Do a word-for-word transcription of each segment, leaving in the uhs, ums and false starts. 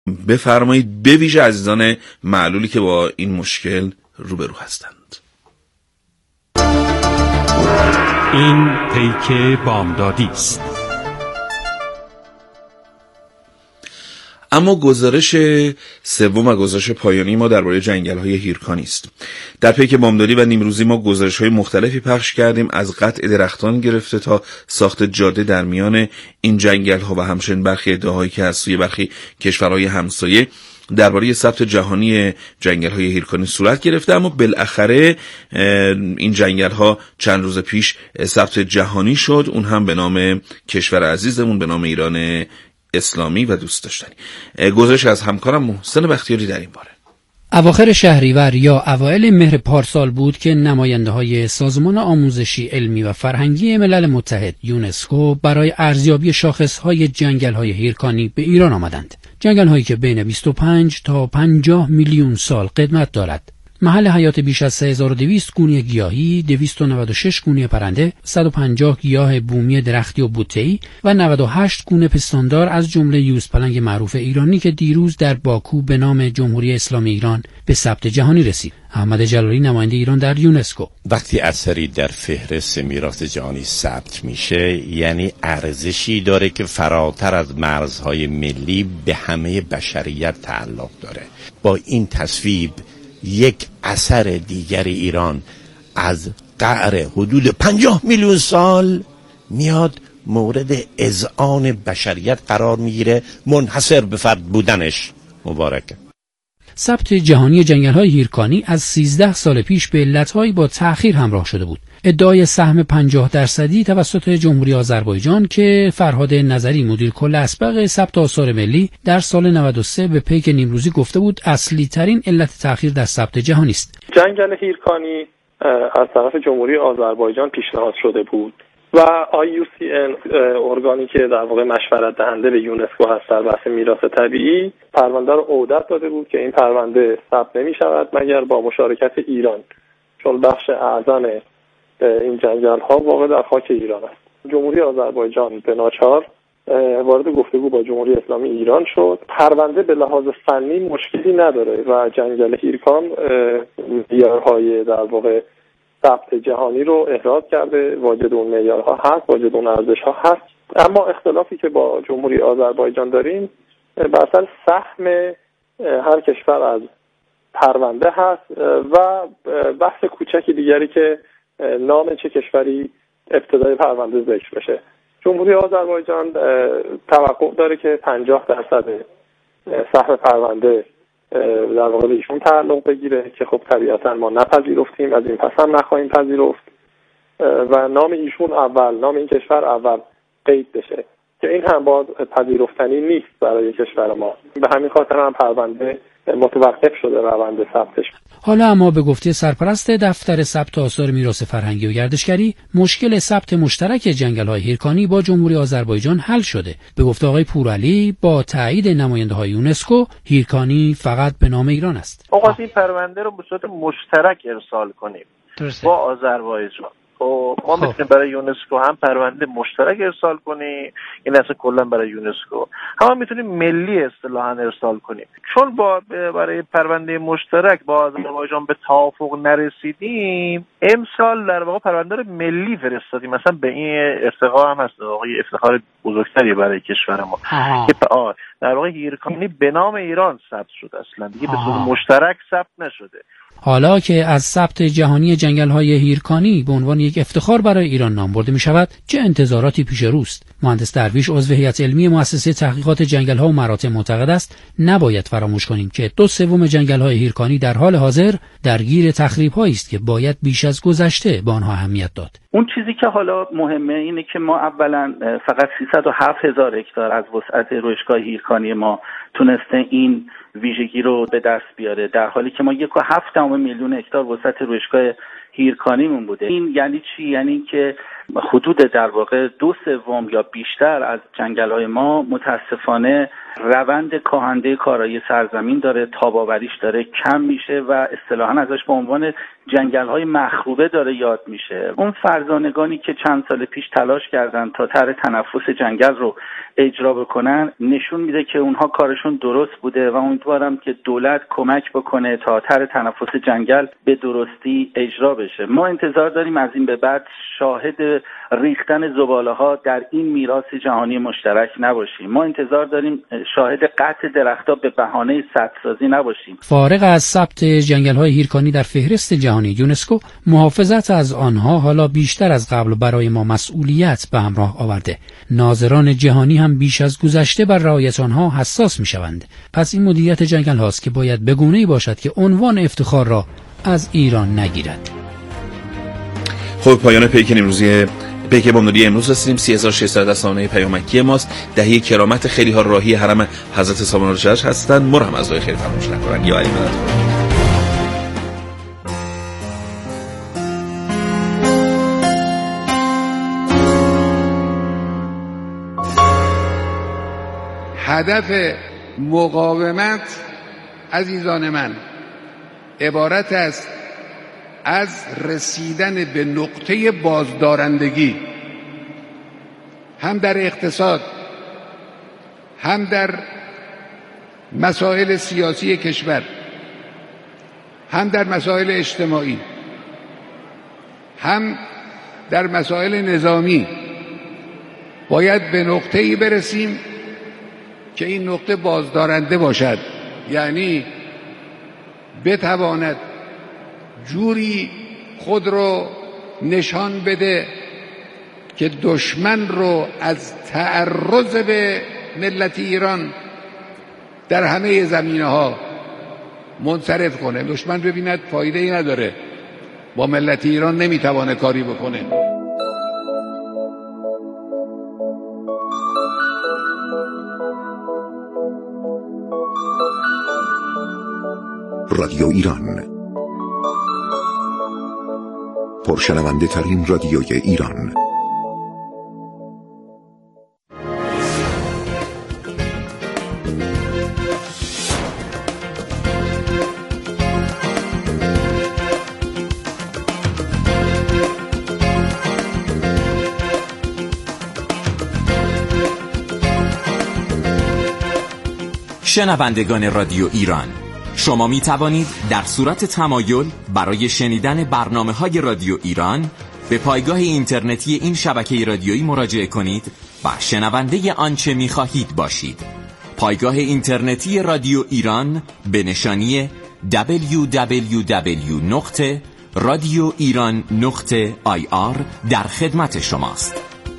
بفرمایید، به ویژه عزیزان معلولی که با این مشکل روبرو هستند. این پیک بامدادی است. اما گزارش سوم و گزارش پایانی ما درباره جنگل‌های هیرکانی است. در پیک بامدادی و نیمروزی ما گزارش‌های مختلفی پخش کردیم، از قطع درختان گرفته تا ساخت جاده در میان این جنگل‌ها و همچنین برخی ادعاهایی که از سوی برخی کشورهای همسایه درباره ثبت جهانی جنگل‌های هیرکانی صورت گرفته. اما بالاخره این جنگل‌ها چند روز پیش ثبت جهانی شد، اون هم به نام کشور عزیزمون، به نام ایران اسلامی و دوست داشتنی. گزارش از همکارم محسن بختیاری در این باره. اواخر شهریور یا اوایل مهر پارسال بود که نماینده‌های سازمان آموزشی علمی و فرهنگی ملل متحد یونسکو برای ارزیابی شاخص‌های جنگل‌های هیرکانی به ایران آمدند. جنگل‌هایی که بین بیست و پنج تا پنجاه میلیون سال قدمت دارد. محل حیات بیش از سه هزار و دویست گونه گیاهی، دویست و نود و شش گونه پرنده، صد و پنجاه گیاه بومی درختی و بوته‌ای و نود و هشت گونه پستاندار از جمله یوزپلنگ معروف ایرانی که دیروز در باکو به نام جمهوری اسلامی ایران به ثبت جهانی رسید. احمد جلالی، نماینده ایران در یونسکو: وقتی اثری در فهرست میراث جهانی ثبت میشه، یعنی ارزشی داره که فراتر از مرزهای ملی به همه بشریت تعلق داره. با این تصویب یک اثر دیگر ایران از قعر حدود پنجاه میلیون سال میاد مورد اذعان بشریت قرار میگیره، منحصر به فرد بودنش. مبارکه. ثبت جهانی جنگل‌های هیرکانی از سیزده سال پیش به علت‌هایی با تأخیر همراه شده بود. ادعای سهم پنجاه درصدی توسط جمهوری آذربایجان که فرهاد نظری مدیر کل اسبق ثبت آثار ملی در سال نود و سه به پیک نیمروزی گفته بود اصلی ترین علت تأخیر در ثبت جهانی است. جنگل هیرکانی از طرف جمهوری آذربایجان پیشنهاد شده بود و آی یو سی ان، ارگانی که در واقع مشورت دهنده به یونسکو هست در بحث میراث طبیعی، پرونده رو عهدت داده بود که این پرونده ثبت نمی شود مگر با مشارکت ایران، چون بخش اعظم این جنگل ها واقع در خاک ایران است. جمهوری آذربایجان به ناچار وارد گفتگو با جمهوری اسلامی ایران شد. پرونده به لحاظ فنی مشکلی نداره و جنگل هیرکان معیارهای در واقع ثبت جهانی رو احراز کرده، واجد اون معیارها هست، واجد اون ارزش‌ها هست. اما اختلافی که با جمهوری آذربایجان داریم بر سر سهم هر کشور از پرونده هست و بحث کوچکی دیگری که نام چه کشوری ابتدای پرونده ذکر بشه. جمهوری آذربایجان توقع داره که پنجاه درصد سهم پرونده در واقع به ایشون تعلق بگیره که خب طبیعتا ما نپذیرفتیم، از این پس هم نخواهیم پذیرفت و نام ایشون اول، نام این کشور اول قید بشه که این هم باز پذیرفتنی نیست برای کشور ما. به همین خاطر هم پرونده متوقف شده روند ثبتش. حالا اما به گفته سرپرست دفتر ثبت آثار میراث فرهنگی و گردشگری، مشکل ثبت مشترک جنگل‌های هیرکانی با جمهوری آذربایجان حل شده. به گفته آقای پورعلی، با تایید نماینده‌های یونسکو، هیرکانی فقط به نام ایران است. آقا این پرونده رو به صورت مشترک ارسال کنیم درسته. با آذربایجان. و ما میتونیم برای یونسکو هم پرونده مشترک ارسال کنیم، این اصلا کلا برای یونسکو هم میتونیم ملی اصطلاحاً ارسال کنیم. چون با برای پرونده مشترک با آذربایجان به توافق نرسیدیم، امسال در واقع پرونده رو ملی فرستادیم. مثلا به این ارتقا هم هست، واقعا افتخار بزرگتری برای کشور ما که در واقع هیرکانی به نام ایران ثبت شد، اصلا دیگه به صورت مشترک ثبت نشده. حالا که از ثبت جهانی جنگل‌های هیرکانی به عنوان یک افتخار برای ایران نام برده می‌شود، چه انتظاراتی پیش روست؟ مهندس درویش، عضو هیئت علمی مؤسسه تحقیقات جنگل‌ها و مراتع، معتقد است نباید فراموش کنیم که دو سوم جنگل‌های هیرکانی در حال حاضر درگیر تخریب‌هایی است که باید بیش از گذشته به آنها اهمیت داد. اون چیزی که حالا مهمه اینه که ما اولا فقط سیصد و هفت هزار هکتار از وسعت رویشگاه هیرکانی ما تونسته این ویژگی رو به دست بیاره، در حالی که ما یک و هفت دهم میلیون هکتار وسعت رویشگاه هیرکانیمون بوده. این یعنی چی؟ یعنی که حدود در واقع دو سوم یا بیشتر از جنگل‌های ما متاسفانه روند کاهنده کارایی سرزمین داره، تاب‌آوریش داره کم میشه و اصطلاحاً ازش به عنوان جنگل‌های مخروبه داره یاد میشه. اون فرزانگانی که چند سال پیش تلاش کردن تا طرح تنفس جنگل رو اجرا بکنن نشون میده که اونها کارشون درست بوده و امیدوارم که دولت کمک بکنه تا طرح تنفس جنگل به درستی اجرا بشه. ما انتظار داریم از این به بعد شاهد ریختن زباله‌ها در این میراث جهانی مشترک نباشیم. ما انتظار داریم شاهد قطع درخت‌ها به بهانه سدسازی نباشیم. فارغ از ثبت جنگل‌های هیرکانی در فهرست جهانی یونسکو، محافظت از آنها حالا بیشتر از قبل برای ما مسئولیت به همراه آورده. ناظران جهانی هم بیش از گذشته بر رعایت آنها حساس می‌شوند. پس این مدیریت جنگل هاست که باید به گونه‌ای باشد که عنوان افتخار را از ایران نگیرد. خب پایان پیک امروزی پیک بامدادی امروز هستیم. سه هزار و ششصد رسانه پیامکی ماست. دهه کرامت خیلی ها راهی حرم حضرت سامان الجلال هستند. مر هم از دعای خیر فراموش نکنند. یا علی مدد. هدف مقاومت عزیزان من عبارت است از رسیدن به نقطه بازدارندگی، هم در اقتصاد، هم در مسائل سیاسی کشور، هم در مسائل اجتماعی، هم در مسائل نظامی. باید به نقطه‌ای برسیم که این نقطه بازدارنده باشد، یعنی بتواند جوری خود رو نشان بده که دشمن رو از تعرض به ملت ایران در همه زمینه‌ها منصرف کنه. دشمن ببیند فایده‌ای نداره، با ملت ایران نمیتوانه کاری بکنه. رادیو ایران، پرشنونده ترین رادیوی ایران. شنوندگان رادیو ایران، شما می توانید در صورت تمایل برای شنیدن برنامه‌های رادیو ایران به پایگاه اینترنتی این شبکه رادیویی مراجعه کنید و شنونده آنچه می خواهید باشید. پایگاه اینترنتی رادیو ایران به نشانی دبلیو دبلیو دبلیو نقطه رادیو ایران نقطه آی آر در خدمت شماست.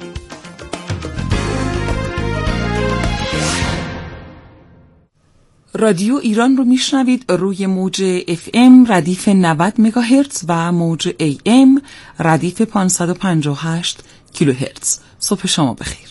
رادیو ایران رو میشنوید روی موج اف ام ردیف نود مگاهرتز و موج ای ام ردیف پانصد و پنجاه و هشت کیلوهرتز. صبح شما بخیر.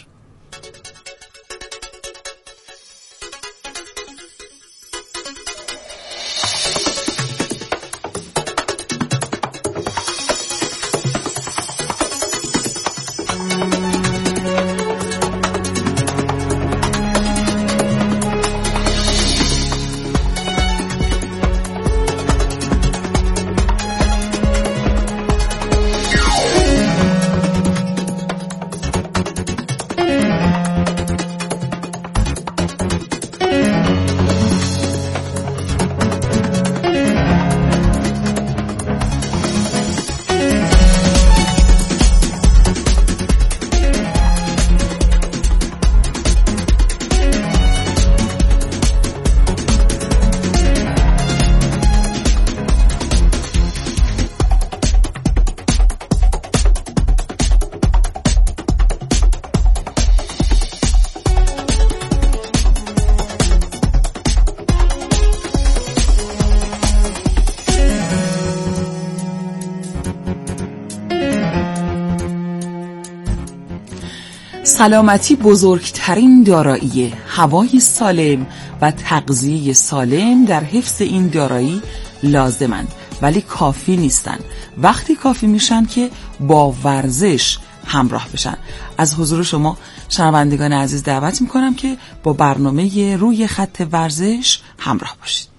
سلامتی بزرگترین دارایی، هوای سالم و تغذیه سالم در حفظ این دارایی لازمند ولی کافی نیستن. وقتی کافی میشن که با ورزش همراه بشن. از حضور شما شنوندگان عزیز دعوت میکنم که با برنامه روی خط ورزش همراه باشید.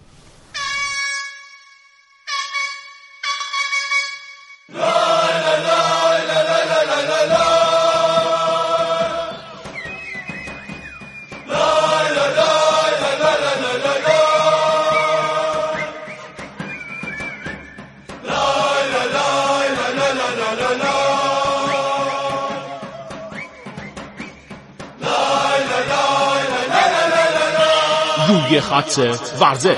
روی خط ورزش.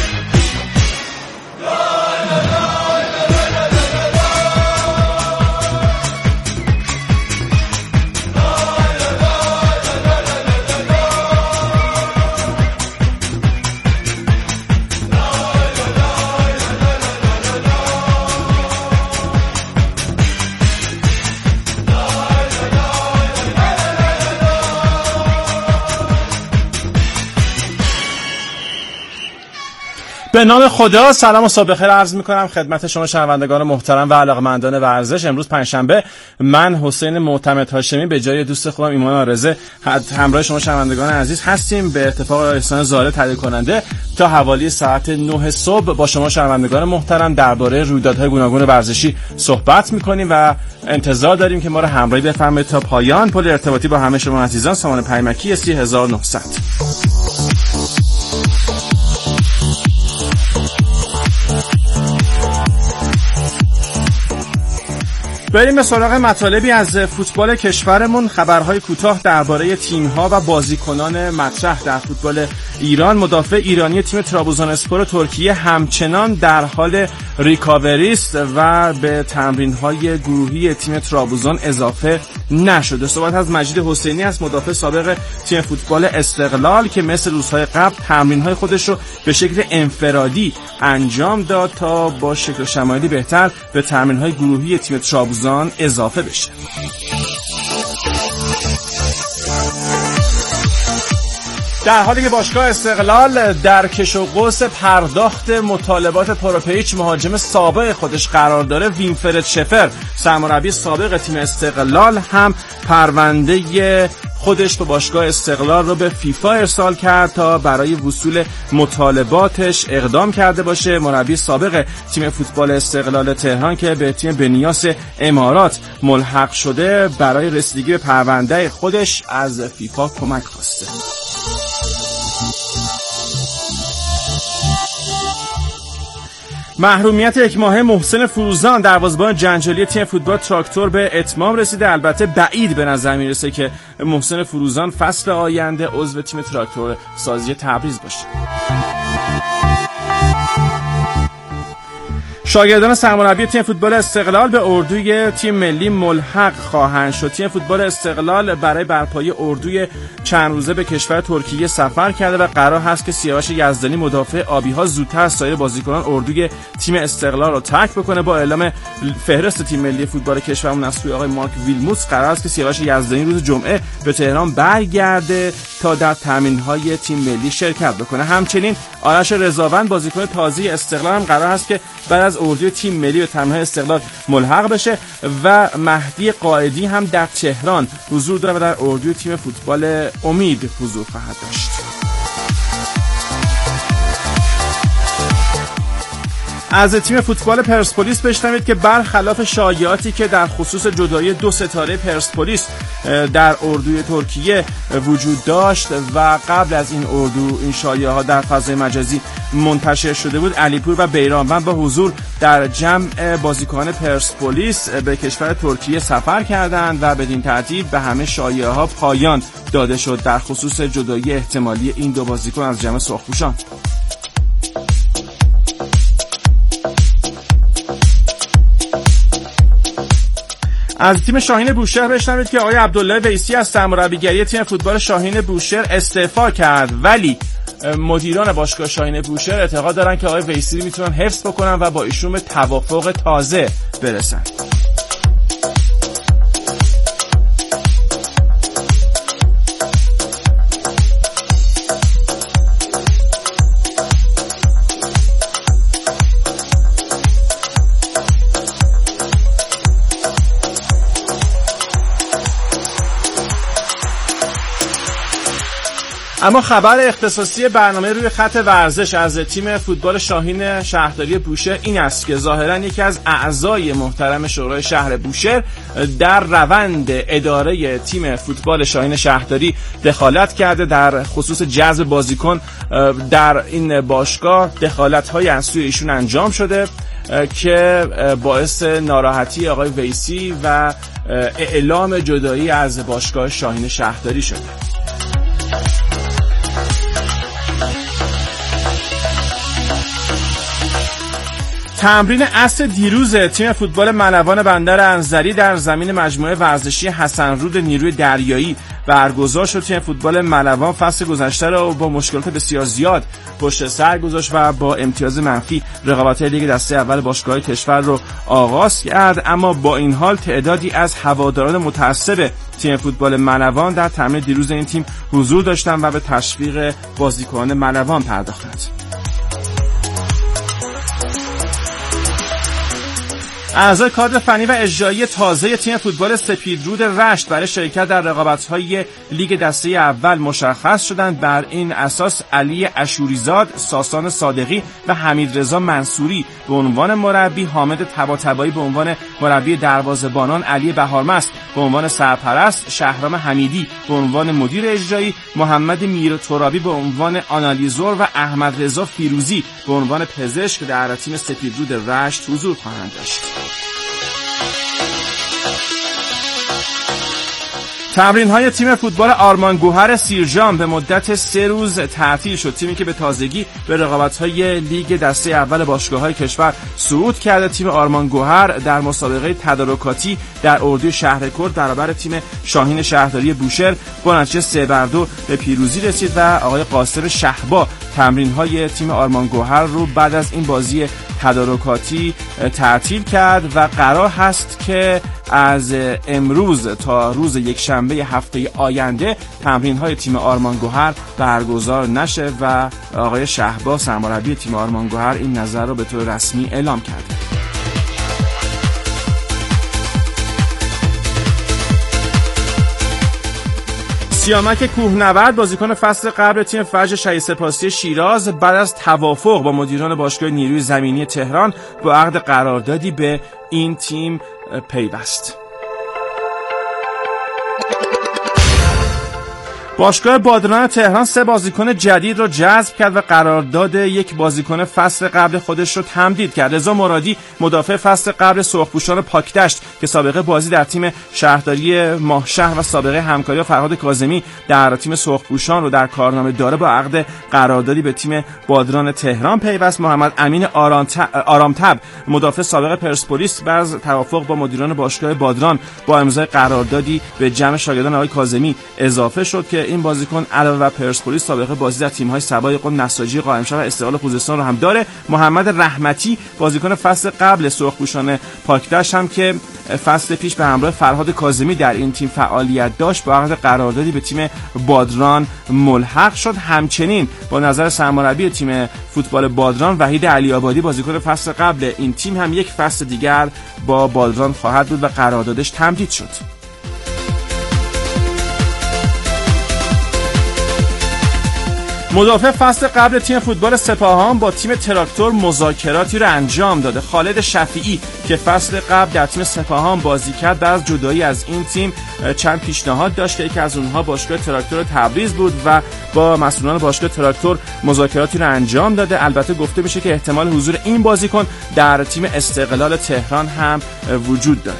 به نام خدا، سلام و صبح بخیر عرض میکنم خدمت شما شنوندگان محترم و علاقه‌مندان ورزش. امروز پنجشنبه، من حسین معتمد هاشمی به جای دوست خودم ایمان آرزه همراه شما شنوندگان عزیز هستیم. به اتفاق احسان زاره تهیه کننده تا حوالی ساعت نه صبح با شما شنوندگان محترم درباره رویدادهای گوناگون ورزشی صحبت میکنیم و انتظار داریم که ما رو همراهی بفرمایید تا پایان. پل ارتباطی با همه شما عزیزان سامان پیمکی سی هزار و نهصد. بریم به سراغ مطالبی از فوتبال کشورمون. خبرهای کوتاه درباره تیم‌ها و بازیکنان مطرح در فوتبال ایران. مدافع ایرانی تیم ترابزوناسپور ترکیه همچنان در حال ریکاوری است و به تمرین‌های گروهی تیم ترابزون اضافه نشده. صحبت از مجید حسینی است، مدافع سابق تیم فوتبال استقلال که مثل روزهای قبل تمرین‌های خودش رو به شکل انفرادی انجام داد تا با شکل و شمایلی بهتر به تمرین‌های گروهی تیم ترابزون اضافه بشه. در حالی که باشگاه استقلال در کش و قوس پرداخت مطالبات پروپیچ مهاجم سابق خودش قرار داره، وینفرد شفر سرمربی سابق تیم استقلال هم پرونده خودش به باشگاه استقلال رو به فیفا ارسال کرد تا برای وصول مطالباتش اقدام کرده باشه. مربی سابق تیم فوتبال استقلال تهران که به تیم بنیاس امارات ملحق شده برای رسیدگی به پرونده خودش از فیفا کمک خواسته. محرومیت یک ماهه محسن فروزان دروازه‌بان جنجالی تیم فوتبال تراکتور به اتمام رسیده. البته بعید به نظر میرسه که محسن فروزان فصل آینده عضو تیم تراکتور سازی تبریز باشه. شاگردان سرمربی تیم فوتبال استقلال به اردوی تیم ملی ملحق خواهند شد. تیم فوتبال استقلال برای برپایی اردوی چند روزه به کشور ترکیه سفر کرده و قرار هست که سیاوش یزدانی مدافع آبی‌ها زودتر از سایر بازیکنان اردوی تیم استقلال رو ترک بکنه. با اعلام فهرست تیم ملی فوتبال کشورمون از سوی آقای مارک ویلموتس قرار است که سیاوش یزدانی روز جمعه به تهران برگرده تا در تمرین‌های تیم ملی شرکت بکنه. همچنین آرش رضاوند بازیکن تازه استقلال هم قرار است که بعد از اردوی تیم ملی به تمرین‌های استقلال ملحق بشه و مهدی قائدی هم در تهران حضور داره و در اردوی تیم فوتبال امید حضور خواهد داشت. از تیم فوتبال پرسپولیس بشنوید که برخلاف شایعاتی که در خصوص جدایی دو ستاره پرسپولیس در اردوی ترکیه وجود داشت و قبل از این اردو این شایعه‌ها در فضای مجازی منتشر شده بود، علیپور و بیرانوند با حضور در جمع بازیکنان پرسپولیس به کشور ترکیه سفر کردند و بدین ترتیب به همه شایعه‌ها پایان داده شد در خصوص جدایی احتمالی این دو بازیکن از جمع سرخپوشان. از تیم شاهین بوشهر بشنوید که آقای عبدالله ویسی از سرمربیگری تیم فوتبال شاهین بوشهر استعفا کرد، ولی مدیران باشگاه شاهین بوشهر اعتقاد دارن که آقای ویسی میتونن حفظ بکنن و با ایشون به توافق تازه برسن. اما خبر اختصاصی برنامه روی خط ورزش از تیم فوتبال شاهین شهرداری بوشهر این است که ظاهراً یکی از اعضای محترم شورای شهر بوشهر در روند اداره تیم فوتبال شاهین شهرداری دخالت کرده در خصوص جذب بازیکن در این باشگاه. دخالت‌های از سوی ایشون انجام شده که باعث ناراحتی آقای ویسی و اعلام جدایی از باشگاه شاهین شهرداری شده. تمرین عصر دیروز تیم فوتبال ملوان بندر انزلی در زمین مجموعه ورزشی حسن رود نیروی دریایی برگزار شد. تیم فوتبال ملوان فصل گذشته را با مشکلات بسیار زیاد پشت سر گذاشت و با امتیاز منفی رقابت‌های لیگ دسته اول باشگاه‌های کشور رو آغاز کرد، اما با این حال تعدادی از هواداران متعصب تیم فوتبال ملوان در تمرین دیروز این تیم حضور داشتند و به تشویق بازیکنان ملوان پرداختند. اعضای کادر فنی و اجرایی تازه تیم فوتبال سپیدرود رشت برای شرکت در رقابت‌های لیگ دسته اول مشخص شدند. بر این اساس علی اشوریزاد، ساسان صادقی و حمیدرضا منصوری به عنوان مربی، حامد طباطبایی به عنوان مربی دروازه‌بانان، علی بهارمست به عنوان سرپرست، شهرام حمیدی به عنوان مدیر اجرایی، محمد میر ترابی به عنوان آنالیزور و احمد رضا فیروزی به عنوان پزشک در تیم سپیدرود رشت حضور خواهند داشت. تمرین‌های تیم فوتبال آرمان گوهر سیرجان به مدت سه روز تعطیل شد. تیمی که به تازگی به رقابت‌های لیگ دسته اول باشگاه‌های کشور صعود کرده، تیم آرمان گوهر در مسابقه تدارکاتی در اردوی شهرکرد برابر تیم شاهین شهرداری بوشهر با نتیجه سه بر دو به پیروزی رسید و آقای قاسم شهبا تمرین‌های تیم آرمان گوهر رو بعد از این بازی تدارکاتی تعطیل کرد و قرار هست که از امروز تا روز یکشنبه هفته آینده تمرین‌های تیم آرمان گوهر برگزار نشه و آقای شهبا سرمربی تیم آرمان گوهر این نظر رو به طور رسمی اعلام کرده. سیامک کوهنورد بازیکن فصل قبل تیم فجر شهید سپاسی شیراز بعد از توافق با مدیران باشگاه نیروی زمینی تهران با عقد قراردادی به این تیم پیوست. باشگاه بادران تهران سه بازیکن جدید را جذب کرد و قرارداد یک بازیکن فصل قبل خودش رو تمدید کرد. رضا مرادی مدافع فصل قبل سرخپوشان پاکدشت که سابقه بازی در تیم شهرداری ماهشهر و سابقه همکاری با فرهاد کاظمی در تیم سرخپوشان رو در کارنامه داره با عقد قراردادی به تیم بادران تهران پیوست. محمد امین آرامتب مدافع سابق پرسپولیس بعد از توافق با مدیران باشگاه بادران با امضای قراردادی به جمع شاگردان آقای کاظمی اضافه شد که این بازیکن علاوه بر پرسپولیس سابقه بازی در تیم‌های سبای قم، نساجی قائمشهر و استقلال خوزستان رو هم داره. محمد رحمتی بازیکن فصل قبل سرخپوشان پاکدشت هم که فصل پیش به همراه فرهاد کاظمی در این تیم فعالیت داشت با عقد قراردادی به تیم بادران ملحق شد. همچنین با نظر سرمربی تیم فوتبال بادران وحید علی آبادی بازیکن فصل قبل این تیم هم یک فصل دیگر با بادران خواهد بود و قراردادش تمدید شد. مدافع فصل قبل تیم فوتبال سپاهان با تیم تراکتور مذاکراتی را انجام داده. خالد شفیعی که فصل قبل در تیم سپاهان بازی کرد بعد از جدایی از این تیم چند پیشنهاد داشت که یکی از اونها باشگاه تراکتور تبریز بود و با مسئولان باشگاه تراکتور مذاکراتی را انجام داده. البته گفته میشه که احتمال حضور این بازیکن در تیم استقلال تهران هم وجود داره.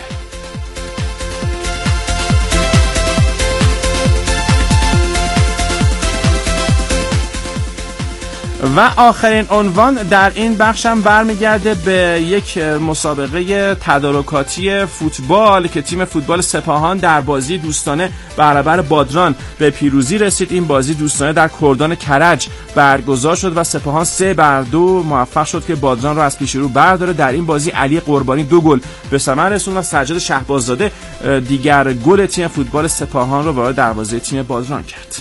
و آخرین عنوان در این بخش هم برمیگرده به یک مسابقه تدارکاتی فوتبال که تیم فوتبال سپاهان در بازی دوستانه برابر بادران به پیروزی رسید. این بازی دوستانه در کردان کرج برگزار شد و سپاهان سه بر دو موفق شد که بادران را از پیش رو برداره. در این بازی علی قربانی دو گل به ثمر رسوند و سجاد شهباززاده دیگر گل تیم فوتبال سپاهان را وارد دروازه تیم بادران کرد.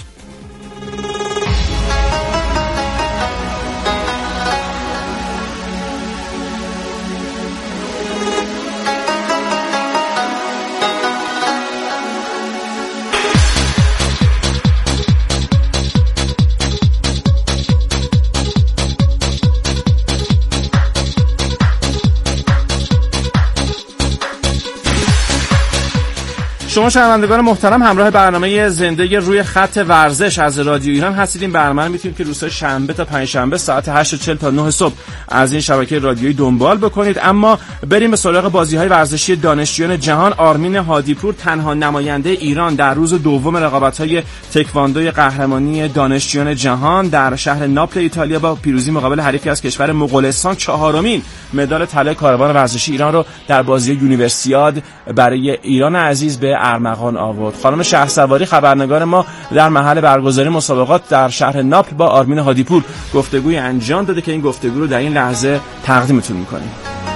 شما شنوندگان محترم همراه برنامه زنده روی خط ورزش از رادیو ایران هستید. این برنامه میتونید که روزهای شنبه تا پنجشنبه ساعت هشت و چهل تا نه صبح از این شبکه رادیویی دنبال بکنید. اما بریم به سراغ بازی‌های ورزشی دانشجویان جهان. آرمین هادیپور تنها نماینده ایران در روز دوم رقابت‌های تکواندوی قهرمانی دانشجویان جهان در شهر ناپل ایتالیا با پیروزی مقابل حریفی از کشور مغولستان چهارمین مدال طلای کاروان ورزشی ایران رو در بازی یونیورسیاد برای ایران عزیز به ارمغان آورد. خانم شهرسواری خبرنگار ما در محل برگزاری مسابقات در شهر ناپل با آرمین هادیپور گفتگوی انجام داده که این گفتگو رو در این لحظه تقدیمتون می‌کنیم.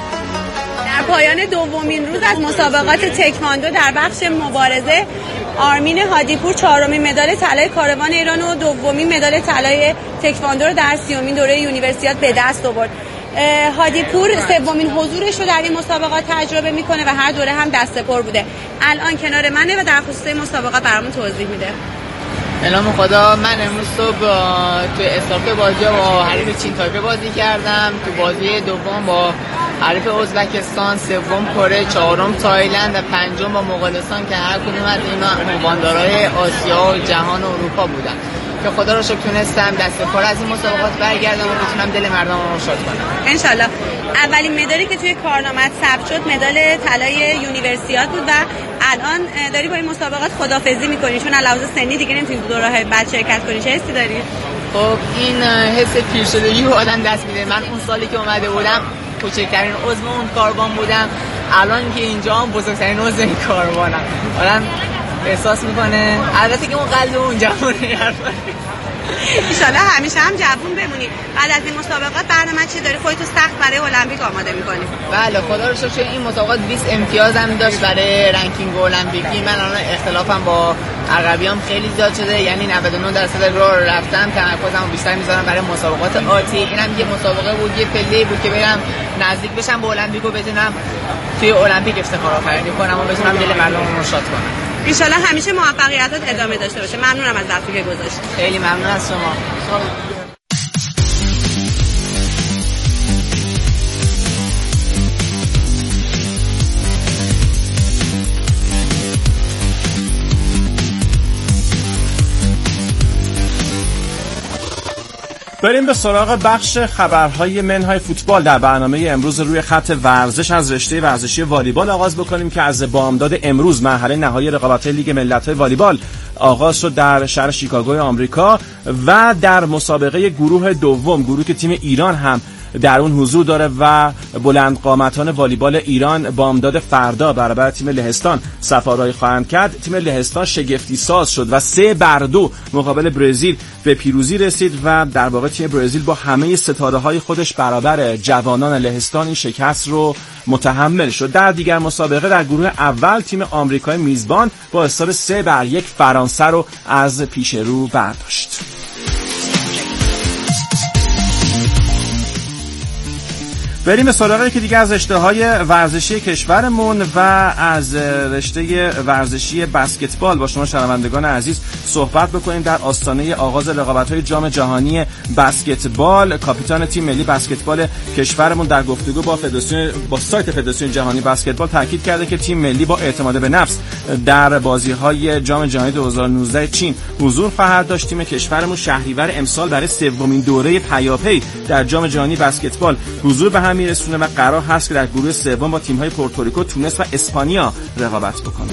در پایان دومین روز از مسابقات تکواندو در بخش مبارزه آرمین هادیپور چهارمین مدال طلای کاروان ایران و دومین مدال طلای تکواندو رو در سیومین دوره یونیورسیاد به دست آورد. هادیپور سومین حضورش رو در این مسابقات تجربه میکنه و هر دوره هم دسته‌پر بوده. الان کنار منه و در خصوص مسابقات برامون توضیح میده. به نام خدا، من امروز صبح تو استارت بازی با حریف چین تایپه بازی کردم. تو بازی دوم با حریف ازبکستان، سوم کره، چهارم تایلند و پنجم با مغولستان که هر کدوم از اینا مقاندارهای آسیا و جهان و اروپا بودن که خدا رو شکر تونستم دست پر از این مسابقات برگردم و بتونم دل مردم رو شاد کنم. انشالله. اولین مدالی که توی کارنامه‌ات ثبت شد مدال طلای یونیورسیاد بود و الان داری با این مسابقات خدافظی می‌کنی چون علاوه سنی دیگه نمی‌تونی تو دوره‌های بعد شرکت کنی. چه حسی داری؟ خب این حس پیرشدگی رو آدم دست میده. من اون سالی که اومده بودم کوچکترین عضو اون کاروان بودم، الان که اینجا هم بزرگترین عضو این کاروانم. آدم احساس میکنه البته که اون قلب اون جوونه. انشالله همیشه هم جوون بمونی. بعد از این مسابقات برنامه چی داری؟ خودتو سخت برای المپیک آماده میکنی؟ بله خدا رو شکر این مسابقات بیست امتیاز هم داشت برای رنکینگ المپیکی. من الان اختلافم با عقبیام خیلی زیاد شده، یعنی نود و نه درصد راه رفتم، تمرکزمو بیشتر میذارم برای مسابقات آتی. اینم یه مسابقه بود، یه پله بود که برم نزدیک بشم به المپیک و بتونم توی المپیک افتخار آفرینی کنم و بتونم دل مردم رو شاد کنم. انشالله همیشه موفقیتات ادامه داشته باشه. ممنونم از وقتی که گذاشتید. خیلی ممنون از شما. بریم به سراغ بخش خبرهای منهای فوتبال در برنامه امروز روی خط ورزش. از رشته ورزشی والیبال آغاز بکنیم که از بامداد امروز مرحله نهایی رقابت‌های لیگ ملت‌های والیبال آغاز شد در شهر شیکاگوی آمریکا و در مسابقه گروه دوم گروه که تیم ایران هم در اون حضور داره و بلند قامتان والیبال ایران بامداد فردا برابر تیم لهستان سفارایی خواهند کرد. تیم لهستان شگفتی ساز شد و سه بر دو مقابل برزیل به پیروزی رسید و در واقع تیم برزیل با همه ستاره های خودش برابر جوانان لهستان این شکست رو متحمل شد. در دیگر مسابقه در گروه اول تیم آمریکای میزبان با استار سه بر یک فرانسه رو از پیش رو برداشت. بریم به سراغ که دیگه از رشته‌های ورزشی کشورمون و از رشته ورزشی بسکتبال با شما شنوندگان عزیز صحبت بکنیم. در آستانه آغاز رقابت‌های جام جهانی بسکتبال کاپیتان تیم ملی بسکتبال کشورمون در گفتگو با فدراسیون با سایت فدراسیون جهانی بسکتبال تاکید کرده که تیم ملی با اعتماد به نفس در بازی‌های جام جهانی دو هزار و نوزده چین حضور خواهد داشت. تیم کشورمون شهریور امسال برای سومین دوره پیاپی در جام جهانی بسکتبال حضور به هم میرسونه و قرار هست که در گروه سوم با تیم‌های پورتوریکو، تونس و اسپانیا رقابت بکنه.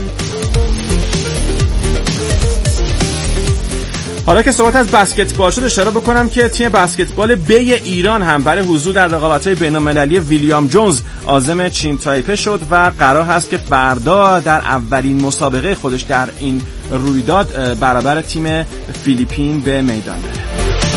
حالا که صحبت از بسکتبال شد اشاره بکنم که تیم بسکتبال بی ایران هم برای حضور در رقابت‌های بین‌المللی ویلیام جونز عازم چین تایپه شد و قرار هست که فردا در اولین مسابقه خودش در این رویداد برابر تیم فیلیپین به میدان بره.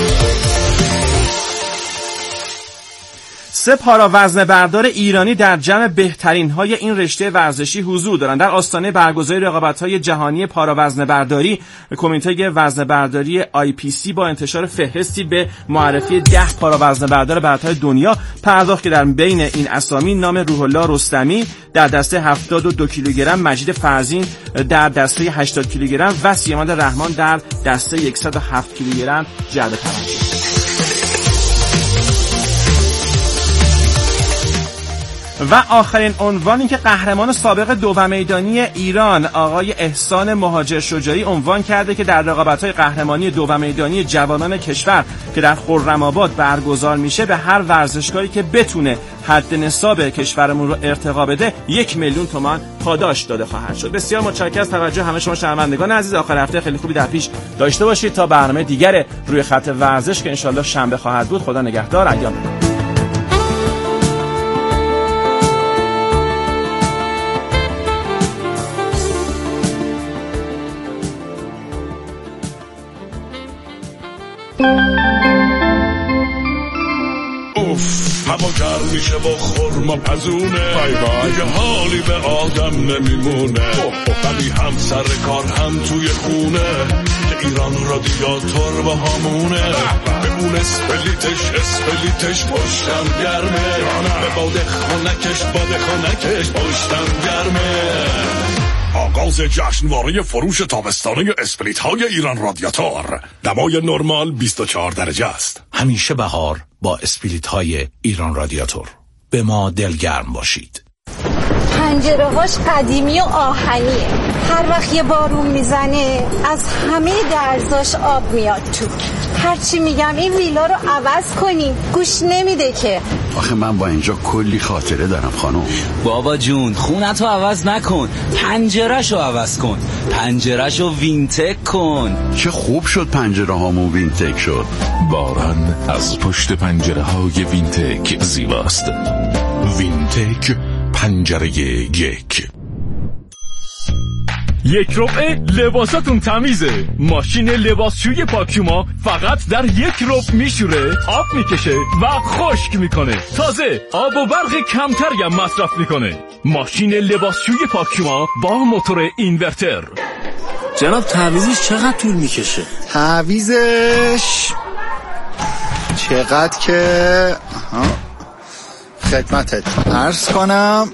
سه پارا وزنه بردار ایرانی در جمع بهترین های این رشته ورزشی حضور دارند. در آستانه برگزاری رقابت‌های جهانی پارا وزنه برداری، کمیته وزنه برداری آی پی سی با انتشار فهرستی به معرفی ده پارا وزنه بردار برتر دنیا پرداخت که در بین این اسامی نام روح الله رستمی در دسته هفتاد و دو کیلوگرم، مجید فرزین در دسته هشتاد کیلوگرم و سیامد رحمان در دسته صد و هفت کیلوگرم جلب توجه. و آخرین عنوانی که قهرمان سابق دو میدانی ایران آقای احسان مهاجر شجاعی عنوان کرده که در رقابت‌های قهرمانی دو میدانی جوانان کشور که در خرم‌آباد برگزار میشه به هر ورزشکاری که بتونه حد نصاب کشورمون رو ارتقا بده یک میلیون تومان پاداش داده خواهد شد. بسیار متشکرم از توجه همه شما شنوندگان عزیز. آخر هفته خیلی خوبی در پیش داشته باشید تا برنامه دیگر روی خط ورزش که انشالله شنبه خواهد بود. خدا نگهدار. ایام هوا گرم میشه با خورما پزونه دیگه حالی به آدم نمیمونه ولی هم سر کار هم توی خونه که ایران رادیاتور با همونه بمون اسپلیتش اسپلیتش پشتم گرمه به باد خونکش باد خونکش پشتم گرمه. آغاز جشنواره فروش تابستانه اسپلیت های ایران رادیاتور. دمای نرمال بیست و چهار درجه است. همیشه بهار با اسپلیت های ایران رادیاتور. به ما دلگرم باشید. پنجره هاش قدیمی و آهنیه. هر وقت یه بارون میزنه از همه درزاش آب میاد تو. هرچی میگم این ویلا رو عوض کنیم گوش نمیده که. آخه من با اینجا کلی خاطره دارم خانم. بابا جون خونتو عوض نکن، پنجرهشو عوض کن، پنجرهشو وینتک کن. چه خوب شد پنجره هامون وینتک شد. باران از پشت پنجره های وینتک زیباست. وینتک پنجره یک. یک ربع لباساتون تمیزه. ماشین لباسشوی پاکیوما فقط در یک ربع میشوره، آب میکشه و خشک میکنه. تازه آب و برق کمتری هم مصرف میکنه. ماشین لباسشوی پاکیوما با موتور اینورتر. جناب تعویضش چقدر طول میکشه؟ تعویضش چقدر که خدمتت عرض کنم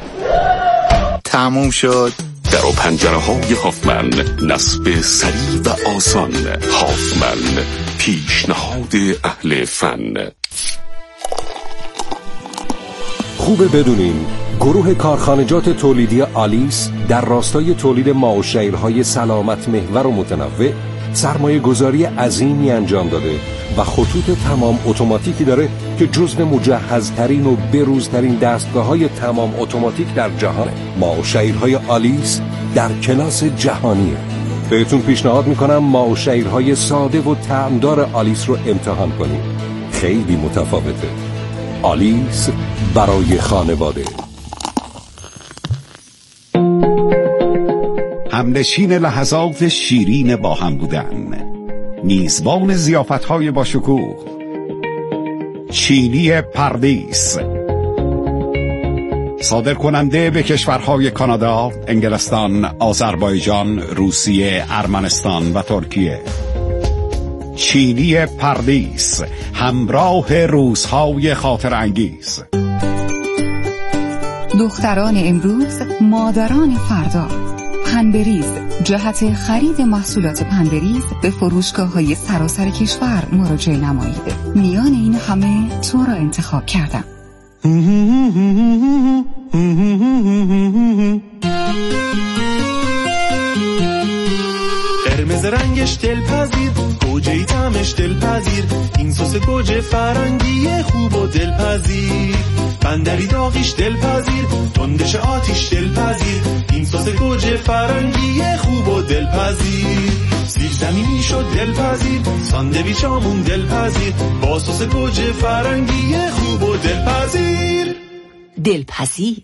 تموم شد. در و پنجره های هافمن، نصب سریع و آسان. هافمن، پیشنهاد اهل فن. خوبه بدونین گروه کارخانجات تولیدی آلیس در راستای تولید ماوشیرهای سلامت محور و متنوع سرمایه گذاری عظیمی انجام داده و خطوط تمام اتوماتیکی داره که جزو مجهزترین و بروزترین دستگاه های تمام اتوماتیک در جهانه. ماوشیرهای آلیس در کلاس جهانیه. بهتون پیشنهاد میکنم ماوشیرهای ساده و طعمدار آلیس رو امتحان کنید. خیلی متفاوته. آلیس برای خانواده. همنشین لحظات شیرین با هم بودن، میزبان ضیافت‌های با شکوه، چینی پردیس، صادر کننده به کشورهای کانادا، انگلستان، آذربایجان، روسیه، ارمنستان و ترکیه. چینی پردیس، همراه روزهای خاطر انگیز. دختران امروز، مادران فردا. پنبریز، جهت خرید محصولات پنبریز به فروشگاه‌های سراسر کشور مراجعه نمایید. میان این همه تو را انتخاب کردم. قرمز رنگش دلپذیر، گوجه طعمش دلپذیر، این سس گوجه فرنگی خوب و دلپذیر. بندری داغیش دلپذیر، تندش آتیش دلپذیر، این سس گوجه فرنگی خوب و دلپذیر. سیب زمینی شد دلپذیر، ساندویچامون دلپذیر، با سس گوجه فرنگی خوب و دلپذیر. دلپذیر.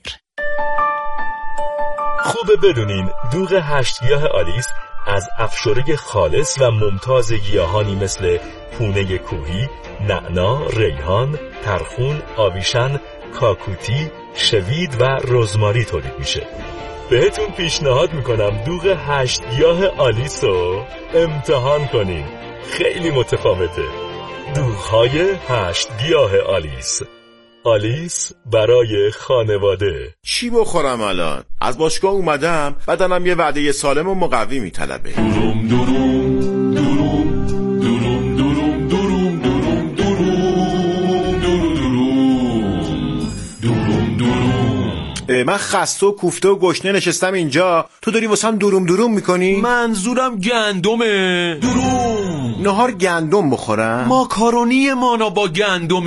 خوبه بدونین دوغ هشت گیاه آلیس از افشوره خالص و ممتاز گیاهانی مثل پونه کوهی، نعنا، ریحان، ترخون، آویشن، کاکوتی، شوید و رزماری تولید میشه. بهتون پیشنهاد میکنم دوغ هشت گیاه آلیس رو امتحان کنین. خیلی متفاوته. دوغ‌های هشت گیاه آلیس. آلیس برای خانواده. چی بخورم الان؟ از باشگاه اومدم، بدنم یه وعده سالم و مقوی میطلبه. دوروم دوروم دوروم دوروم دوروم دوروم دوروم دوروم دوروم دوروم دوروم میشه؟ من خسته و کوفته و گشنه نشستم اینجا، تو داری واسم دروم دروم میکنی؟ منظورم گندمه. دروم. نهار گندم بخورم؟ ماکارونی مانا با گندم.